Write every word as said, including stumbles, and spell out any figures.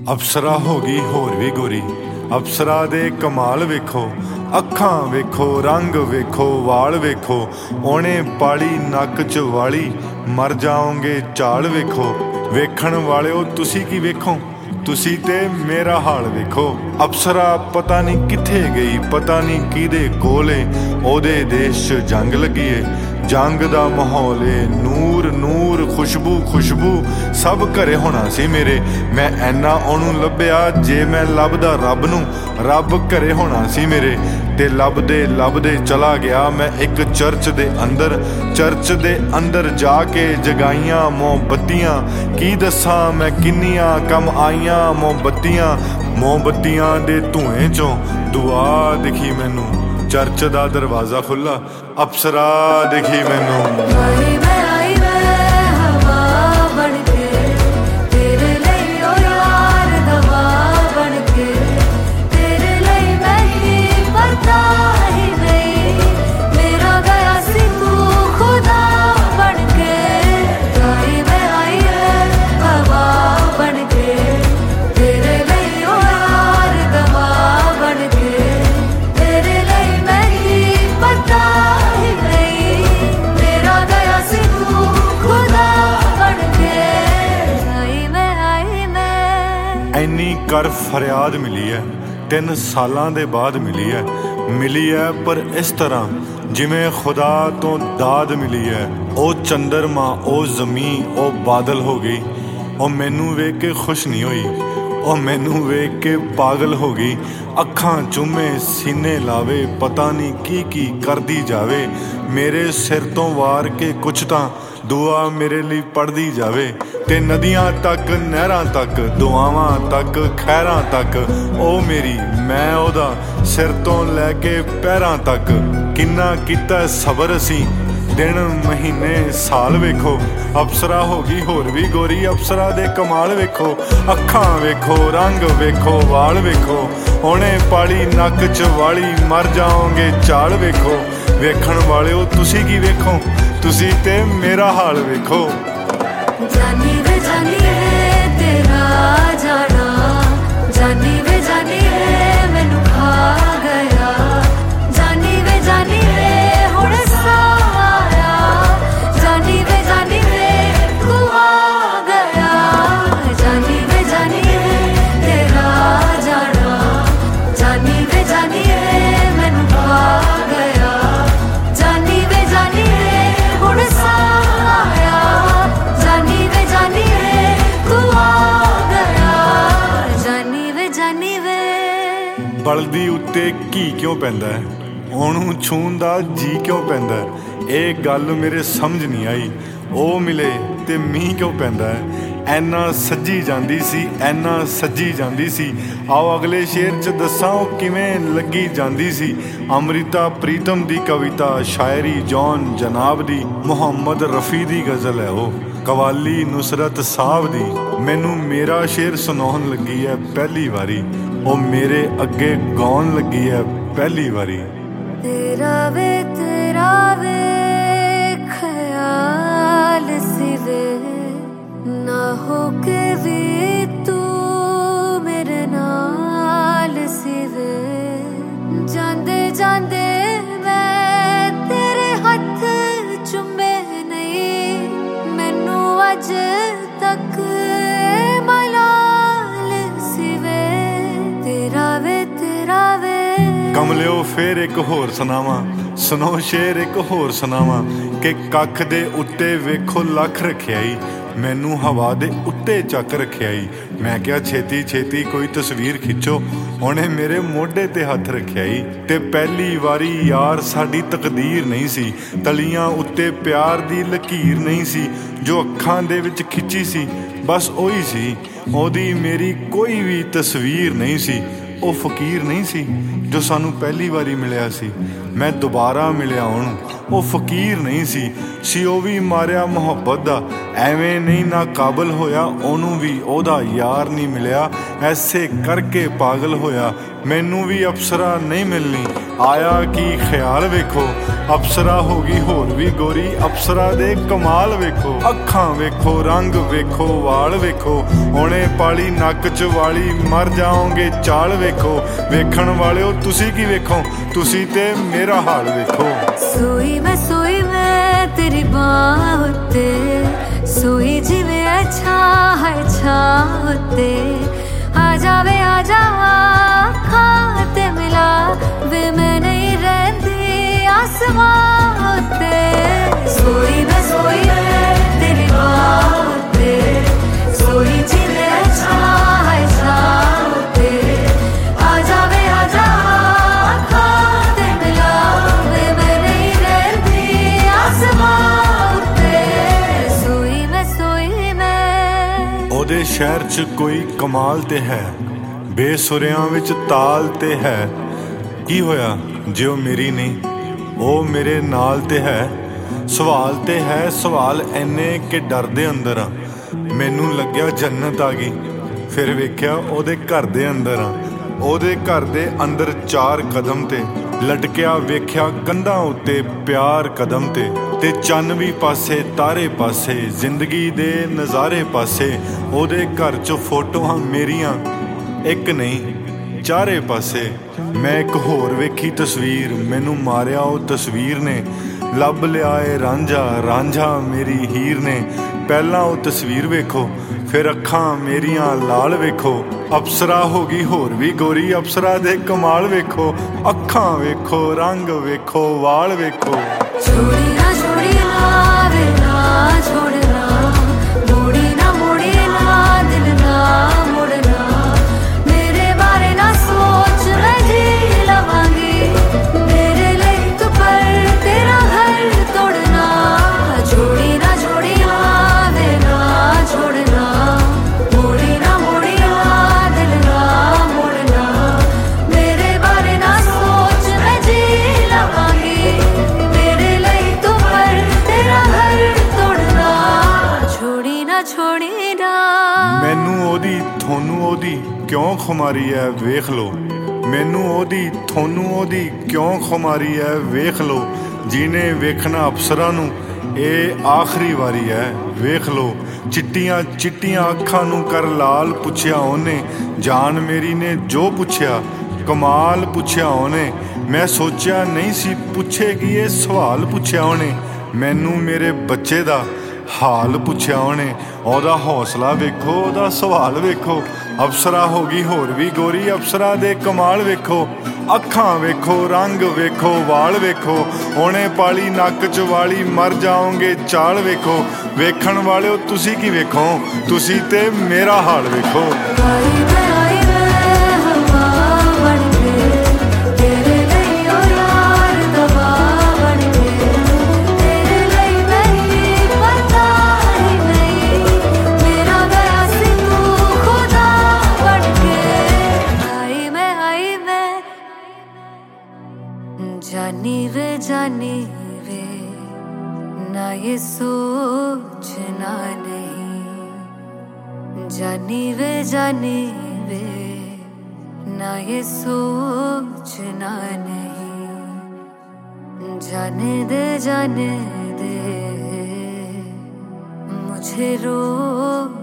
ਅਪਸਰਾ ਹੋ ਗਈ ਹੋਰ ਵੀ ਗੋਰੀ, ਅਪਸਰਾ ਦੇ ਕਮਾਲ ਵੇਖੋ, ਅੱਖਾਂ ਵੇਖੋ, ਰੰਗ ਵੇਖੋ, ਵਾਲ ਵੇਖੋ, ਉਹਨੇ ਪਾਲੀ ਨੱਕ 'ਚ ਵਾਲੀ, ਮਰ ਜਾਓਗੇ ਚਾਲ ਵੇਖੋ। ਵੇਖਣ ਵਾਲਿਓ ਤੁਸੀਂ ਕੀ ਵੇਖੋ, ਤੁਸੀਂ ਤੇ ਮੇਰਾ ਹਾਲ ਵੇਖੋ। ਅਪਸਰਾ ਪਤਾ ਨਹੀਂ ਕਿੱਥੇ ਗਈ, ਪਤਾ ਨਹੀਂ ਕਿਹਦੇ ਕੋਲ ਏ, ਉਹਦੇ ਦੇਸ਼ 'ਚ ਜੰਗ ਲੱਗੀ ਏ, ਜੰਗ ਦਾ ਮਾਹੌਲ ਏ, ਨੂਰ ਨੂਰ, ਖੁਸ਼ਬੂ ਖੁਸ਼ਬੂ, ਸਭ ਘਰੇ ਹੋਣਾ ਸੀ ਮੇਰੇ। ਮੈਂ ਐਨਾ ਉਹਨੂੰ ਲੱਭਿਆ, ਜੇ ਮੈਂ ਲੱਭਦਾ ਰੱਬ ਨੂੰ, ਰੱਬ ਘਰੇ ਹੋਣਾ ਸੀ ਮੇਰੇ। ਤੇ ਲੱਭਦੇ ਲੱਭਦੇ ਚਲਾ ਗਿਆ ਮੈਂ ਇੱਕ ਚਰਚ ਦੇ ਅੰਦਰ, ਚਰਚ ਦੇ ਅੰਦਰ ਜਾ ਕੇ ਜਗਾਈਆਂ ਮੋਮਬੱਤੀਆਂ, ਕੀ ਦੱਸਾਂ ਮੈਂ ਕਿੰਨੀਆਂ ਕੰਮ ਆਈਆਂ ਮੋਮਬੱਤੀਆਂ। ਮੋਮਬੱਤੀਆਂ ਦੇ ਧੂਏ 'ਚੋਂ ਦੁਆ ਦਿਖੀ ਮੈਨੂੰ, ਚਰਚ ਦਾ ਦਰਵਾਜ਼ਾ ਖੁੱਲ੍ਹਾ, ਅਪਸਰਾ ਦਿਖੀ ਮੈਨੂੰ। ਇੰਨੀ ਕਰ ਫਰਿਆਦ ਮਿਲੀ ਹੈ, ਤਿੰਨ ਸਾਲਾਂ ਦੇ ਬਾਅਦ ਮਿਲੀ ਹੈ, ਮਿਲੀ ਹੈ ਪਰ ਇਸ ਤਰ੍ਹਾਂ ਜਿਵੇਂ ਖੁਦਾ ਤੋਂ ਦਾਦ ਮਿਲੀ ਹੈ। ਉਹ ਚੰਦਰਮਾ, ਉਹ ਜ਼ਮੀਨ, ਉਹ ਬਾਦਲ ਹੋ ਗਈ। ਉਹ ਮੈਨੂੰ ਵੇਖ ਕੇ ਖੁਸ਼ ਨਹੀਂ ਹੋਈ, ਉਹ ਮੈਨੂੰ ਵੇਖ ਕੇ ਪਾਗਲ ਹੋ ਗਈ। ਅੱਖਾਂ ਚੁੰਮੇ, ਸੀਨੇ ਲਾਵੇ, ਪਤਾ ਨਹੀਂ ਕੀ ਕੀ ਕਰਦੀ ਜਾਵੇ। ਮੇਰੇ ਸਿਰ ਤੋਂ ਵਾਰ ਕੇ ਕੁਛ ਤਾਂ ਦੁਆ ਮੇਰੇ ਲਈ ਪੜ੍ਹਦੀ ਜਾਵੇ। ਤੇ ਨਦੀਆਂ ਤੱਕ, ਨਹਿਰਾਂ ਤੱਕ, ਦੁਆਵਾਂ ਤੱਕ, ਖੈਰਾਂ ਤੱਕ, ਉਹ ਮੇਰੀ, ਮੈਂ ਉਹਦਾ, ਸਿਰ ਤੋਂ ਲੈ ਕੇ ਪੈਰਾਂ ਤੱਕ। ਕਿੰਨਾ ਕੀਤਾ ਸਬਰ ਅਸੀਂ, ਦਿਨ ਮਹੀਨੇ ਸਾਲ ਵੇਖੋ। ਅਪਸਰਾ ਹੋ ਗਈ ਹੋਰ ਵੀ ਗੋਰੀ, ਅਪਸਰਾ ਦੇ ਕਮਾਲ ਵੇਖੋ, ਅੱਖਾਂ ਵੇਖੋ, ਰੰਗ ਵੇਖੋ, ਵਾਲ ਵੇਖੋ, ਉਹਨੇ ਪਾਲੀ ਨੱਕ 'ਚ ਵਾਲੀ, ਮਰ ਜਾਓਗੇ ਚਾਲ ਵੇਖੋ। ਵੇਖਣ ਵਾਲਿਓ ਤੁਸੀਂ ਕੀ ਵੇਖੋ, ਤੁਸੀਂ ਤੇ ਮੇਰਾ ਹਾਲ ਵੇਖੋ। ਜਾਨੀ ਵੇ ਜਾਨੀ ਹੈ ਤੇਰਾ ਜਾਣਾ, ਜਾਨੀ ਵੇ ਜਾਨੀ ਹੈ ਮੈਨੂੰ ਖਾ ਗਿਆ, ਜਾਨੀ ਵੇ ਜਾਨੀ ਹੈ ਹੁਣ ਸਾਇਆ, ਜਾਨੀ ਵੇ ਜਾਨੀ ਹੈ ਤੂੰ ਆ ਗਿਆ, ਜਾਨੀ ਵੇ ਜਾਨੀ ਹੈ ਤੇਰਾ ਜਾਣਾ, ਜਾਨੀ ਵੇ ਜਾਨੀ ਹੈ ਮੈਨੂੰ ਖਾ ਗਿਆ, ਜਾਨੀ ਵੇ ਜਾਨੀ ਹੈ ਹੁਣ ਸਾਇਆ, ਜਾਨੀ ਵੇ ਜਾਨੀ ਵੇ ਤੂੰ ਆ ਗਿਆ, ਜਾਨੀ ਵੇ ਜਾਨੀ ਵੇ। ਬਲਦੀ ਉੱਤੇ ਘੀ ਕਿਉਂ ਪੈਂਦਾ ਹੈ, ਉਹਨੂੰ ਛੂਹਣ ਦਾ ਜੀ ਕਿਉਂ ਪੈਂਦਾ ਹੈ, ਇਹ ਗੱਲ ਮੇਰੇ ਸਮਝ ਨਹੀਂ ਆਈ। ਉਹ ਮਿਲੇ ਤੇ ਮੀਂਹ ਕਿਉਂ ਪੈਂਦਾ ਹੈ, ਐਨਾ ਸੱਜੀ ਜਾਂਦੀ ਸੀ, ਐਨਾ ਸੱਜੀ ਜਾਂਦੀ ਸੀ। ਆਓ ਅਗਲੇ ਸ਼ੇਰ 'ਚ ਦੱਸਾਂ ਉਹ ਕਿਵੇਂ ਲੱਗੀ ਜਾਂਦੀ ਸੀ। ਅੰਮ੍ਰਿਤਾ ਪ੍ਰੀਤਮ ਦੀ ਕਵਿਤਾ, ਸ਼ਾਇਰੀ ਜੌਨ ਜਨਾਬ ਦੀ, ਮੁਹੰਮਦ ਰਫੀ ਦੀ ਗਜ਼ਲ ਹੈ ਉਹ, ਕਵਾਲੀ ਨੁਸਰਤ ਸਾਹਿਬ ਦੀ। ਮੈਨੂੰ ਮੇਰਾ ਸ਼ੇਰ ਸੁਣਾਉਣ ਲੱਗੀ ਹੈ ਪਹਿਲੀ ਵਾਰੀ, ਉਹ ਮੇਰੇ ਅੱਗੇ ਗਾਉਣ ਲੱਗੀ ਹੈ ਪਹਿਲੀ ਵਾਰੀ। ਤੇਰਾ ਵੇ ਤੇਰਾ ਵੇ ਖਿਆਲ ਸੀ ਵੇ, ਨਾ ਹੋ ਕੇ ਵੀ ਤੂੰ ਮੇਰੇ ਨਾਲ ਸੀ ਵੇ, ਜਾਂਦੇ ਜਾਂਦੇ ਮੈਂ ਤੇਰੇ ਹੱਥ ਚੁੰਮੇ ਨਹੀਂ, ਮੈਨੂੰ ਅੱਜ ਤੱਕ ਮਲਾਲ ਸੀ ਵੇ, ਤੇਰਾ ਵੇ ਤੇਰਾ ਵੇ। ਕਮਲਿਓ ਫੇਰ ਇੱਕ ਹੋਰ ਸੁਣਾਵਾਂ, ਸੁਣੋ ਸ਼ੇਰ ਇੱਕ ਹੋਰ ਸੁਣਾਵਾਂ, ਕਿ ਕੱਖ ਦੇ ਉੱਤੇ ਵੇਖੋ ਲੱਖ ਰੱਖਿਆਈ, ਮੈਨੂੰ ਹਵਾ ਦੇ ਉੱਤੇ ਚੱਕ ਰੱਖਿਆਈ। ਮੈਂ ਕਿਹਾ ਛੇਤੀ ਛੇਤੀ ਕੋਈ ਤਸਵੀਰ ਖਿੱਚੋ, ਉਹਨੇ ਮੇਰੇ ਮੋਢੇ ਤੇ ਹੱਥ ਰੱਖਿਆਈ। ਤੇ ਪਹਿਲੀ ਵਾਰੀ ਯਾਰ ਸਾਡੀ ਤਕਦੀਰ ਨਹੀਂ ਸੀ, ਤਲੀਆਂ ਉੱਤੇ ਪਿਆਰ ਦੀ ਲਕੀਰ ਨਹੀਂ ਸੀ, ਜੋ ਅੱਖਾਂ ਦੇ ਵਿੱਚ ਖਿੱਚੀ ਸੀ ਬਸ ਉਹੀ ਸੀ। ਉਹਦੀ ਮੇਰੀ ਕੋਈ ਵੀ ਤਸਵੀਰ ਨਹੀਂ ਸੀ, ਉਹ ਫਕੀਰ ਨਹੀਂ ਸੀ ਜੋ ਸਾਨੂੰ ਪਹਿਲੀ ਵਾਰੀ ਮਿਲਿਆ ਸੀ। ਮੈਂ ਦੁਬਾਰਾ ਮਿਲਿਆ ਉਹਨੂੰ, ਉਹ ਫਕੀਰ ਨਹੀਂ ਸੀ ਸੀ ਉਹ ਵੀ ਮਾਰਿਆ ਮੁਹੱਬਤ ਦਾ। ਐਵੇਂ ਨਹੀਂ ਨਾ ਕਾਬਲ ਹੋਇਆ, ਉਹਨੂੰ ਵੀ ਉਹਦਾ ਯਾਰ ਨਹੀਂ ਮਿਲਿਆ, ਐਸੇ ਕਰਕੇ ਪਾਗਲ ਹੋਇਆ। ਮੈਨੂੰ ਵੀ ਅਪਸਰਾ ਨਹੀਂ ਮਿਲਣੀ, ਆਇਆ ਕੀ ਖਿਆਲ ਵੇਖੋ, ਅਪਸਰਾ ਹੋ ਗਈ ਹੋਰ ਵੀ ਗੋਰੀ, ਅਪਸਰਾ ਦੇ ਕਮਾਲ ਵੇਖੋ। ਅੱਖਾਂ ਵੇਖੋ, ਰੰਗ ਵੇਖੋ, ਵਾਲ ਵੇਖੋ, ਉਹਨੇ ਪਾਲੀ ਨੱਕ 'ਚ ਵਾਲੀ, ਮਰ ਜਾਓਗੇ ਚਾਲ ਵੇਖੋ। ਵੇਖਣ ਵਾਲਿਓ ਤੁਸੀਂ ਕੀ ਵੇਖੋ, ਤੁਸੀਂ ਤੇ ਮੇਰਾ ਹਾਲ ਵੇਖੋ। ਸੋਈ ਮੈਂ ਸੋਈ ਮੈਂ ਤੇਰੀ ਬਾਹ ਉੱਤੇ, ਸੋਈ ਜਿਵੇਂ ਅੱਛਾ ਹੈ ਛਾਂ ਉੱਤੇ, ਆ ਜਾਵੇ ਆ ਜਾਵਾ ਅੱਖਾਂ ਤੇ ਮਿਲਾ ਵੇ, ਮੈਂ ਨਹੀਂ ਰਹਿੰਦੀ ਆਸਮਾਂ ਉੱਤੇ। ਸੋਈ ਮੈਂ ਸੋਈ ਮੈਂ ਤੇਰੀ ਬਾਹ ਉੱਤੇ, ਸੋਈ ਜਿਵੇਂ ਅੱਛਾ ਹੈ ਛਾਂ ਉੱਤੇ, ਆ ਜਾਵੇ ਆ ਜਾਵਾ ਅੱਖਾਂ ਤੇ ਮਿਲਾ ਵੇ, ਮੈਂ ਨਹੀਂ ਰਹਿੰਦੀ ਆਸਮਾਂ ਉੱਤੇ। ਸੋਈ ਮੈਂ ਸੋਈ ਮੈਂ। ਉਹਦੇ ਸ਼ਹਿਰ 'ਚ ਕੋਈ ਕਮਾਲ ਤੇ ਹੈ, ਬੇਸੁਰਿਆਂ ਵਿੱਚ ਤਾਲ ਤੇ ਹੈ। ਕੀ ਹੋਇਆ ਜੇ ਉਹ ਮੇਰੀ ਨਹੀਂ, ਉਹ ਮੇਰੇ ਨਾਲ ਤੇ ਹੈ। ਸਵਾਲ ਤੇ ਹੈ ਸਵਾਲ ਇੰਨੇ ਕਿ ਡਰ ਦੇ ਅੰਦਰ ਆ। ਮੈਨੂੰ ਲੱਗਿਆ ਜੰਨਤ ਆ ਗਈ, ਫਿਰ ਵੇਖਿਆ ਉਹਦੇ ਘਰ ਦੇ ਅੰਦਰ ਆ। ਉਹਦੇ ਘਰ ਦੇ ਅੰਦਰ ਚਾਰ ਕਦਮ ਤੇ ਲਟਕਿਆ ਵੇਖਿਆ ਕੰਧਾਂ ਉੱਤੇ ਪਿਆਰ ਕਦਮ ਤੇ, ਤੇ ਚੰਨ ਵੀ ਪਾਸੇ ਤਾਰੇ ਪਾਸੇ, ਜ਼ਿੰਦਗੀ ਦੇ ਨਜ਼ਾਰੇ ਪਾਸੇ। ਉਹਦੇ ਘਰ 'ਚ ਫੋਟੋਆਂ ਮੇਰੀਆਂ ਇੱਕ ਨਹੀਂ ਚਾਰੇ ਪਾਸੇ। ਮੈਂ ਇੱਕ ਹੋਰ ਵੇਖੀ ਤਸਵੀਰ, ਮੈਨੂੰ ਮਾਰਿਆ ਉਹ ਤਸਵੀਰ ਨੇ। ਲੱਭ ਲਿਆ ਏ ਰਾਂਝਾ ਰਾਂਝਾ ਮੇਰੀ ਹੀਰ ਨੇ। ਪਹਿਲਾਂ ਉਹ ਤਸਵੀਰ ਵੇਖੋ, ਫਿਰ ਅੱਖਾਂ ਮੇਰੀਆਂ ਲਾਲ ਵੇਖੋ। ਅਪਸਰਾ ਹੋ ਗਈ ਹੋਰ ਵੀ ਗੋਰੀ, ਅਪਸਰਾ ਦੇ ਕਮਾਲ ਵੇਖੋ। ਅੱਖਾਂ ਵੇਖੋ, ਰੰਗ ਵੇਖੋ, ਵਾਲ ਵੇਖੋ। ਛੋੜੀ ਨਾ ਛੋੜੀ ਨਾ ਵੇ ਨਾ ਛੋੜਨਾ, ਮੋੜੀ ਨਾ ਮੋੜੀ ਨਾ ਦਿਲ ਨਾ ਮੁੜਨਾ, ਮੇਰੇ ਬਾਰੇ ਨਾ ਸੋਚ ਮੈਂ ਜੀ ਲਵਾਂਗੀ, ਮੇਰੇ ਲਈ ਤੂੰ ਪਰ ਤੇਰਾ ਘਰ ਤੋੜਨਾ। ਛੋੜੀ ਨਾ ਛੋੜੀ ਨਾ ਵੇ ਨਾ ਛੋੜਨਾ, ਮੋੜੀ ਨਾ ਮੋੜੀ ਨਾ ਦਿਲ ਨਾ ਮੁੜਨਾ, ਮੇਰੇ ਬਾਰੇ ਨਾ ਸੋਚ ਮੈਂ ਜੀ ਲਵਾਂਗੀ, ਮੇਰੇ ਲਈ ਤੂੰ ਪਰ ਤੇਰਾ ਘਰ ਤੋੜਨਾ। ਛੋੜੀ ਨਾ ਛੋੜੀ ਨਾ। ਮੈਨੂੰ ਉਹਦੀ ਤੁਹਾਨੂੰ ਉਹਦੀ ਕਿਉਂ ਖੁਮਾਰੀ ਐ ਵੇਖ ਲੋ, ਮੈਨੂੰ ਉਹਦੀ ਤੁਹਾਨੂੰ ਉਹਦੀ ਕਿਉਂ ਖੁਮਾਰੀ ਐ ਵੇਖ ਲੋ। ਜਿਹਨੇ ਵੇਖਣਾ ਅਪਸਰਾ ਨੂੰ ਇਹ ਆਖਰੀ ਵਾਰੀ ਐ ਵੇਖ ਲੋ। ਚਿੱਟੀਆਂ ਚਿੱਟੀਆਂ ਅੱਖਾਂ ਨੂੰ ਕਰ ਲਾਲ ਪੁੱਛਿਆ ਉਹਨੇ, ਜਾਨ ਮੇਰੀ ਨੇ ਜੋ ਪੁੱਛਿਆ ਕਮਾਲ ਪੁੱਛਿਆ ਉਹਨੇ। ਮੈਂ ਸੋਚਿਆ ਨਹੀਂ ਸੀ ਪੁੱਛੇਗੀ ਇਹ ਸਵਾਲ ਪੁੱਛਿਆ ਉਹਨੇ। ਮੈਨੂੰ ਮੇਰੇ ਬੱਚੇ ਦਾ ਹਾਲ ਪੁੱਛਿਆ ਉਹਨੇ। ਉਹਦਾ ਹੌਸਲਾ ਵੇਖੋ, ਉਹਦਾ ਸਵਾਲ ਵੇਖੋ। ਅਪਸਰਾ ਹੋ ਗਈ ਹੋਰ ਵੀ ਗੋਰੀ, ਅਪਸਰਾ ਦੇ ਕਮਾਲ ਵੇਖੋ। ਅੱਖਾਂ ਵੇਖੋ, ਰੰਗ ਵੇਖੋ, ਵਾਲ ਵੇਖੋ, ਉਹਨੇ ਪਾਲੀ ਨੱਕ 'ਚ ਵਾਲੀ, ਮਰ ਜਾਓਗੇ ਚਾਲ ਵੇਖੋ। ਵੇਖਣ ਵਾਲਿਓ ਤੁਸੀਂ ਕੀ ਵੇਖੋ, ਤੁਸੀਂ ਤੇ ਮੇਰਾ ਹਾਲ ਵੇਖੋ। जानी वे जानी वे ना ये सोचना नहीं, जानी वे जानी वे ना ये सोचना नहीं, जाने दे जाने दे मुझे रो